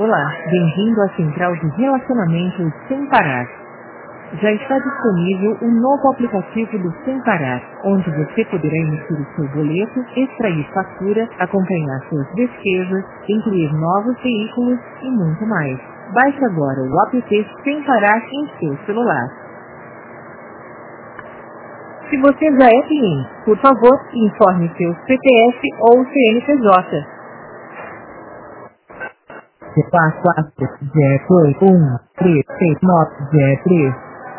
Olá, bem-vindo à Central de Relacionamento Sem Parar. Já está disponível um novo aplicativo do Sem Parar, onde você poderá emitir o seu boleto, extrair fatura, acompanhar suas despesas, incluir novos veículos e muito mais. Baixe agora o app Sem Parar em seu celular. Se você já é cliente, por favor, informe seu CPF ou CNPJ. C4G21369G3.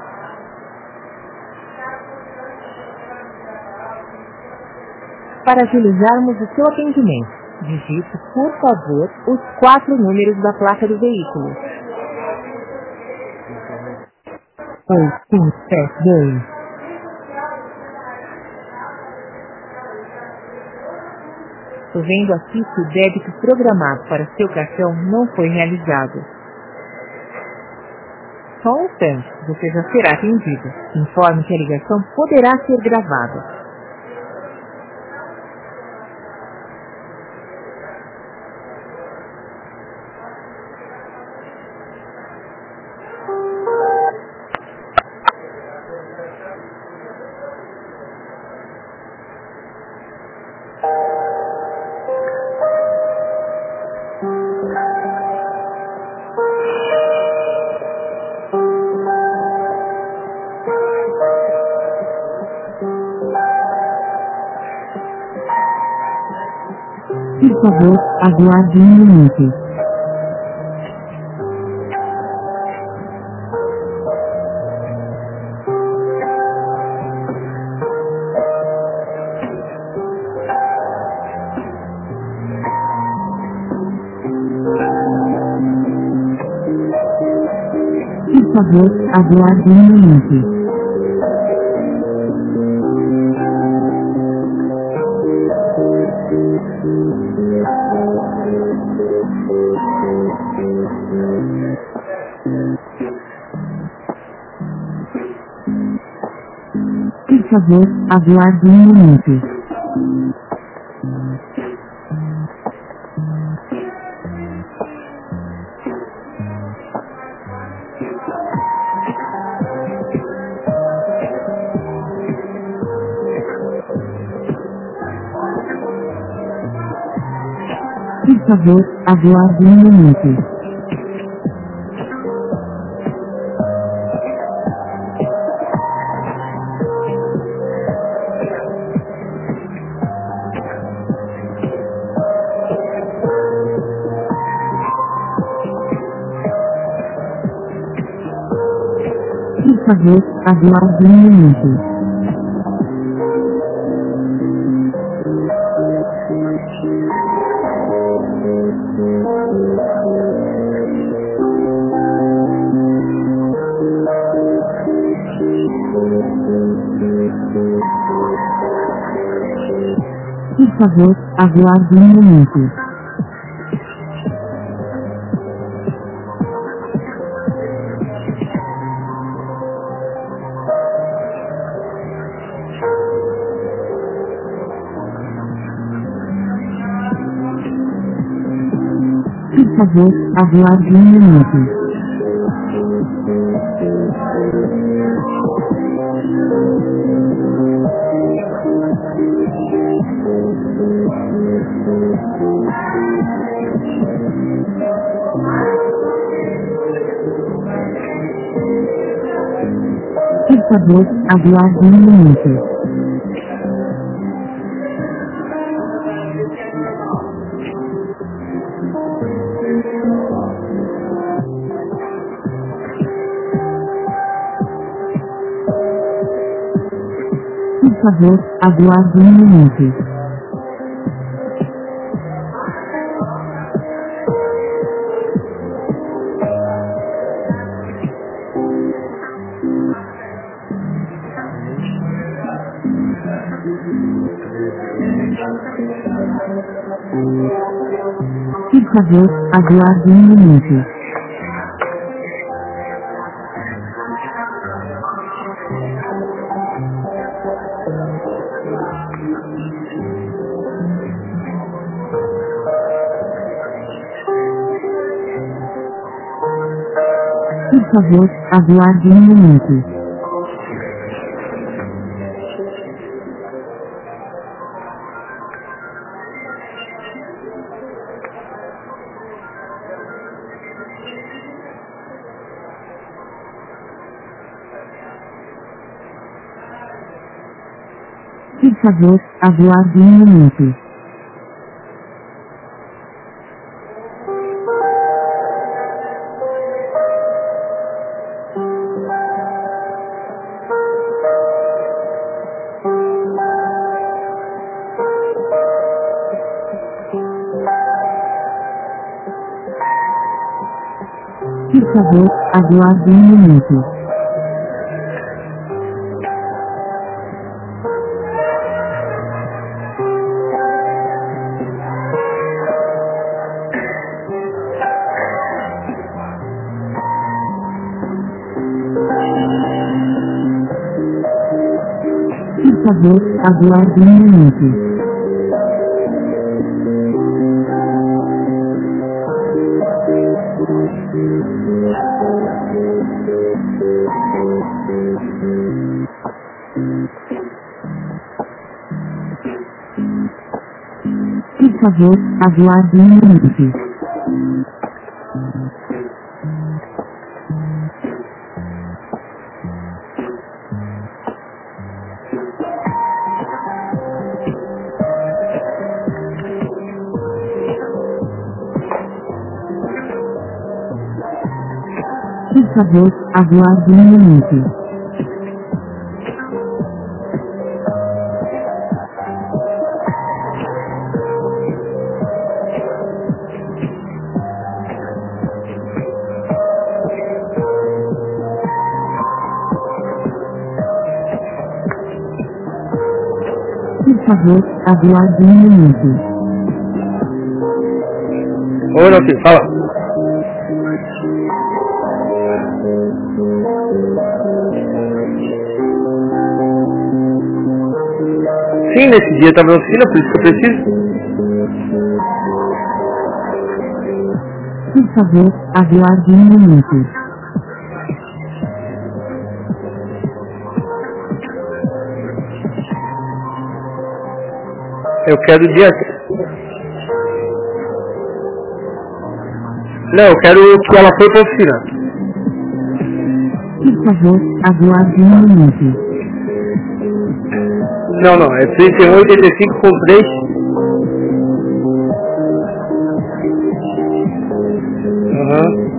Para agilizarmos o seu atendimento, digite, por favor, os 4 números da placa do veículo. 8572. Estou vendo aqui que o débito programado para seu cartão não foi realizado. Só um instante, você já será atendido. Informe que a ligação poderá ser gravada. Por favor, aguarde um minuto. Por favor, aguarde um minuto. Por favor, aguarde um minuto. Por favor, aguarde um minuto. Por favor, aguarde um minuto. Por favor, aguarde um minuto. Por favor, aguarde um minuto. Por favor, aguarde um minuto. Por favor, aguarde um minuto. Por favor, aguarde um minuto. Por favor, aguarde um momento. Por favor, aguarde um momento. Por favor, aguarde um momento. Por favor, aguarde um momento. Por favor, aguarde um momento. Por favor, aguarde um momento. Por favor, aguarde um momento. Oi, Nelson, fala. Sim, nesse dia eu estava na oficina, por isso que eu preciso. Por favor, aguarde um momento. Eu quero o dia... Não, eu quero que ela foi para a oficina. Por favor, aguarde um momento. Não, é 31,85 com 3. Aham.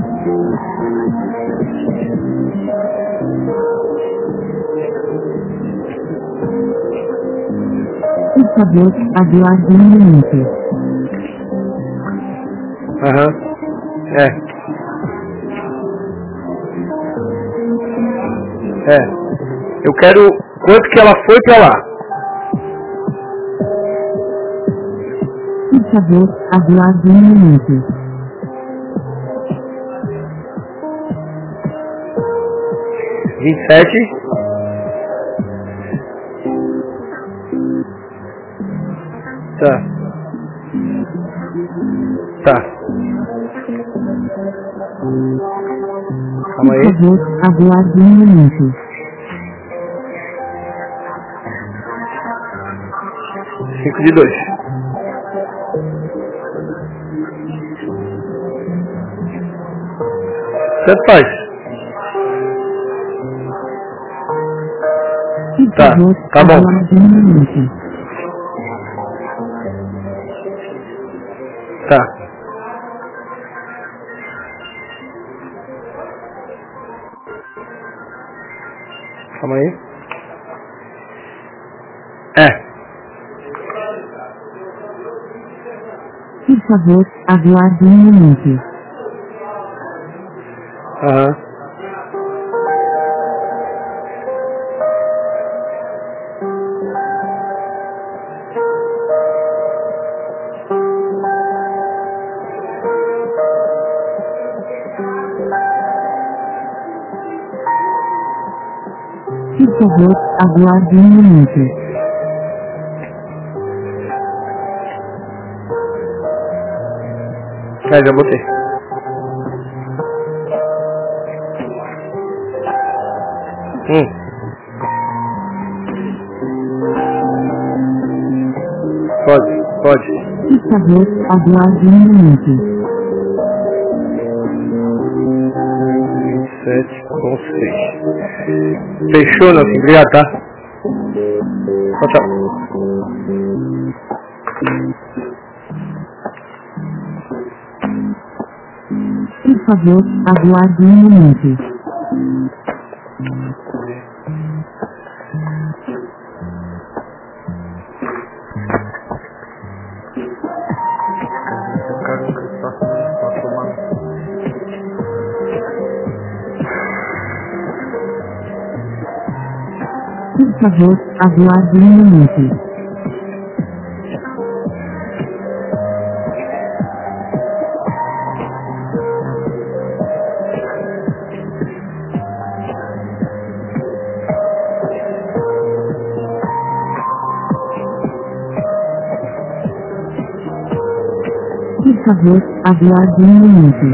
Por favor, aguarde um momento. Aham. É. Eu quero quanto que ela foi pra lá. Por favor, aguarde um momento. R$27. Tá. Calma aí. Por favor, aguarde um momento. 5 de 2. Tanto faz. Por Tá, favor, tá bom. aguarde um momento. Tá. Calma aí. Por favor, aguarde um momento. Aham. Por favor, aguarde um momento. Já botei. Pode. Por favor, aguarde um minuto. 27,6. Fechou, Nelson. Obrigado, tá? Tchau. Por favor, aguarde um minuto. Por favor, aguarde um minuto. Por favor, aguarde um minuto.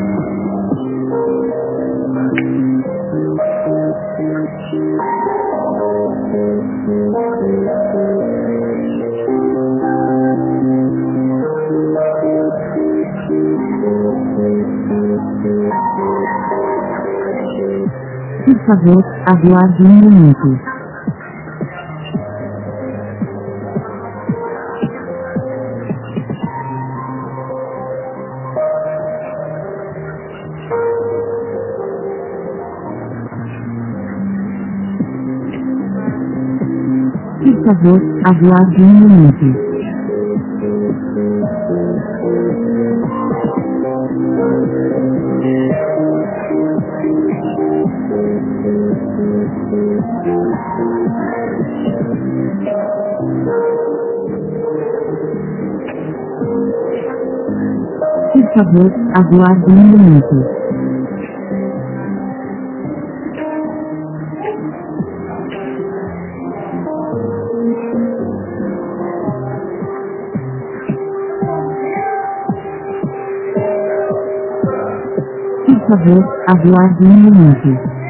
Por favor, aguarde um minuto. Por favor, aguarde um minuto. Por favor, aguarde um minuto. Por favor, aguarde um minuto.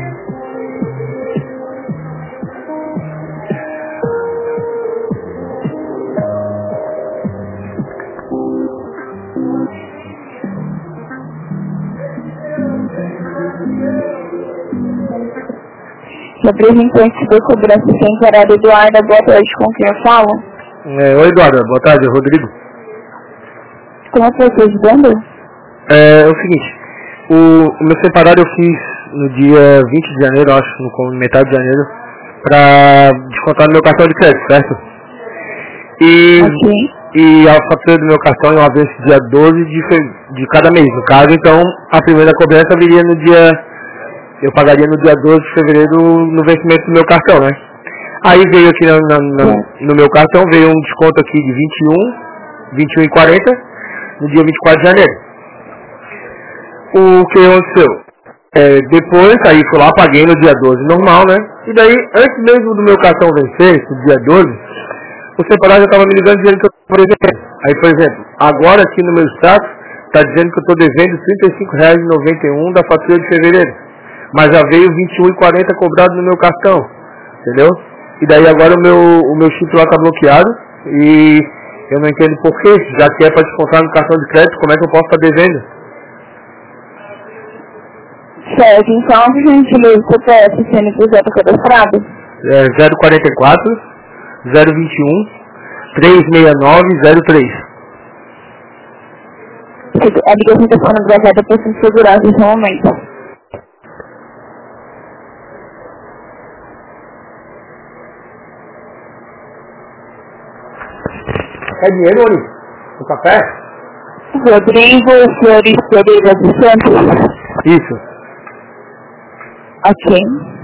Representante do cobrança temporária Eduarda, boa tarde, com quem eu falo? Oi, Eduarda, boa tarde, Rodrigo. Como eu estou te ajudando? É o seguinte, o meu separado eu fiz no dia 20 de janeiro, acho, no metade de janeiro, para descontar no meu cartão de crédito, certo? E a fatura do meu cartão é uma vez dia 12 de cada mês, no caso, então a primeira cobrança viria no dia... Eu pagaria no dia 12 de fevereiro no vencimento do meu cartão, né? Aí veio aqui no meu cartão, veio um desconto aqui de 21,40 no dia 24 de janeiro. O que aconteceu? Depois, aí fui lá, paguei no dia 12 normal, né? E daí, antes mesmo do meu cartão vencer, no dia 12, o separado já estava me ligando dizendo que eu estou devendo. Aí, por exemplo, agora aqui no meu status, está dizendo que eu estou devendo R$ 35,91 da fatura de fevereiro. Mas já veio 21,40 cobrado no meu cartão, entendeu? E daí agora o meu chip lá está bloqueado e eu não entendo porquê, já que é para descontar no cartão de crédito, como é que eu posso estar devendo? Certo, então, por gentileza, o CPF CNPJ cadastrado? 044 021 36903. A ligação está sendo gravada para se segurar nesse momento. Quer dinheiro, Ori? O café? Rodrigo Flores Pereira dos Santos. Isso. Ok.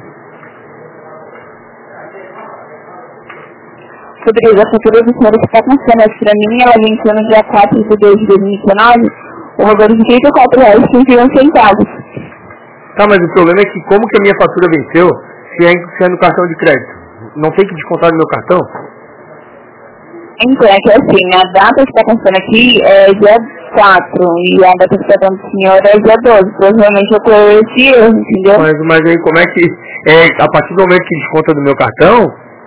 Rodrigo, a fatura do senhor está constando aqui para mim, ela venceu no dia 4 de 2 de 2019, o valor de R$ 34,31. Tá, mas o problema é que como que a minha fatura venceu se é no cartão de crédito? Não tem que descontar no meu cartão? Então, é que assim, a data que está constando aqui é dia 4 e a data de cartão do senhor é dia 12. Provavelmente ocorreu esse erro, entendeu? Mas aí como é que... a partir do momento que desconta do meu cartão,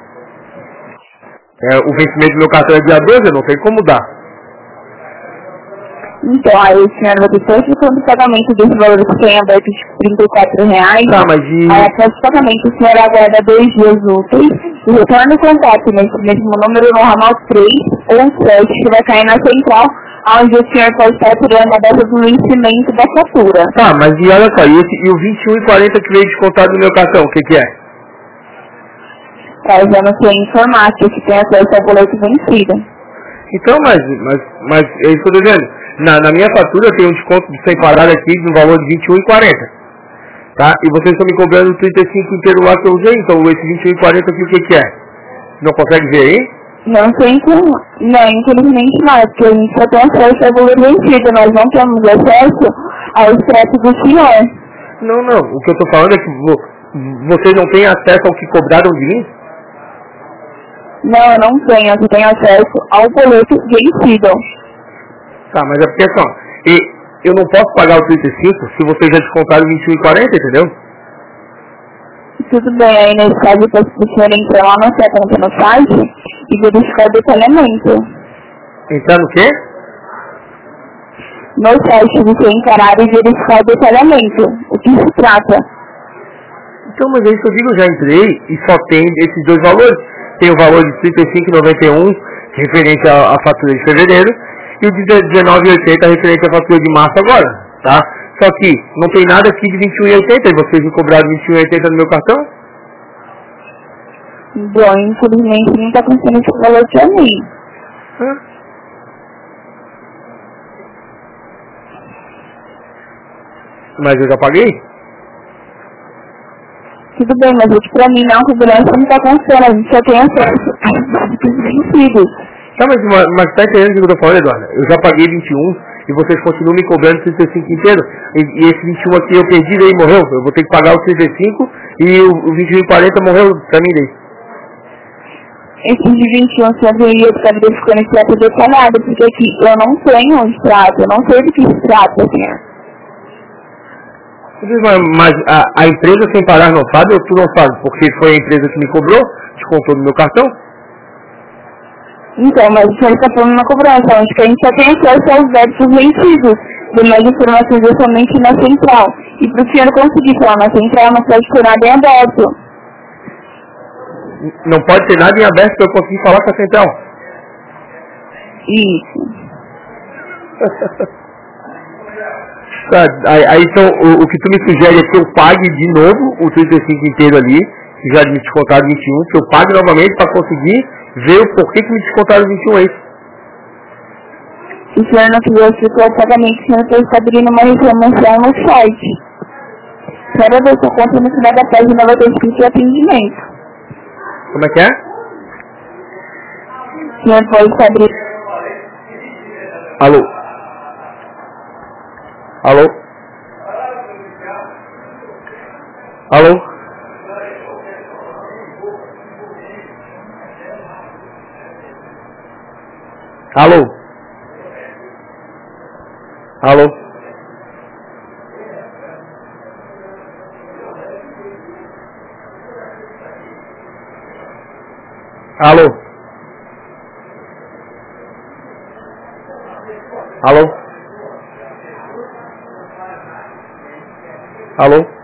o vencimento do meu cartão é dia 12, eu não tenho como mudar. Então, aí o senhor vai ter todo o pagamento desse valor que tem aberto de R$34. Tá, mas e... Aí após o pagamento, o senhor aguarda 2 dias úteis e retorna o contato nesse mesmo número no ramal 3 ou 7 que vai cair na central, onde o senhor pode estar tirando a data do vencimento da fatura. Tá, mas e olha só, e o 21,40 que veio descontado do meu cartão, o que é? Eu já não sei informar que tem acesso ao boleto vencido. Então, mas é isso que eu tô dizendo. Na minha fatura eu tenho um desconto de sem parar aqui no valor de 21,40. Tá? E vocês estão me cobrando o 35 inteiro lá que eu usei, então esse 21,40 aqui o que é? Não consegue ver aí? Não tem como. Não, infelizmente não, porque a gente só tem acesso ao valor vencido, nós não temos acesso ao extrato do senhor. Não. O que eu tô falando é que vocês não têm acesso ao que cobraram de mim? Não, eu não tenho. Eu tenho acesso ao boleto vencido. Tá, mas é porque assim, ó, eu não posso pagar o 35 se vocês já descontaram 21,40, entendeu? Tudo bem, aí nesse caso eu peço para o senhor entrar lá na sua conta no site e verificar o detalhamento. Entrar no quê? No site você encarar e verificar o detalhamento. O que se trata? Então, mas é isso que eu digo, eu já entrei e só tem esses dois valores. Tem o valor de 35,91 referente à fatura de fevereiro e o de 19,80 referente à fatura de março agora, tá? Só que não tem nada aqui de 21,80 e vocês me cobraram 21,80 no meu cartão? Bom, infelizmente não está acontecendo esse valor para mim. Mas eu já paguei? Tudo bem, mas aqui pra mim não, a cobrança não está acontecendo, a gente só tem acesso aos vencidos. Tá, mas tá entendendo o que eu tô falando, Eduardo? Eu já paguei 21 e vocês continuam me cobrando 35 inteiro. E esse 21 aqui eu perdi, daí morreu. Eu vou ter que pagar o 35 e o 21,40 morreu pra mim daí. Esse de 21 eu deveria estar verificando esse ato detalhado, porque aqui eu não tenho um extrato, eu não sei do que se trata, senhor. Mas a empresa sem parar não sabe ou tu não sabe? Porque foi a empresa que me cobrou, descontou do meu cartão? Então, mas o senhor está falando na cobrança, onde que a gente só tem acesso aos débitos vencidos. Demais informações é somente na central. E para o senhor conseguir falar na central, não pode ter nada em aberto. Não pode ter nada em aberto para eu conseguir falar com a central? Isso. Tá, aí então o que tu me sugere é que eu pague de novo o 35 inteiro ali, que já me descontaram 21, que eu pague novamente para conseguir ver o porquê que me descontaram 21 aí. Se o senhor não quiser efetuar o pagamento, o senhor pode estar abrindo uma reclamação no site. Cada vez que eu conto no final da página vai ter escrito atendimento. Como é que é? O senhor pode estar abrindo... Alô? Alô? Alô? Alô? Alô? Alô? Alô? Alô?